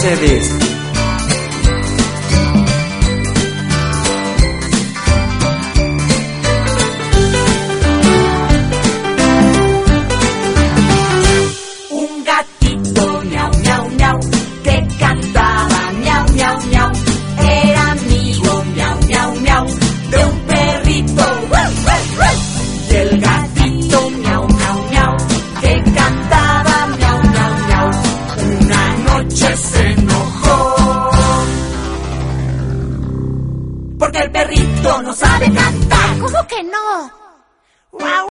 CDs. Un gatito, miau, miau, miau, que cantaba miau, miau, miau. Era amigo, miau, miau, miau, de un perrito. Y el gatito, miau, miau, miau, que cantaba miau, miau, miau. Una noche se enojó porque el perrito no sabe cantar. ¿Cómo que no?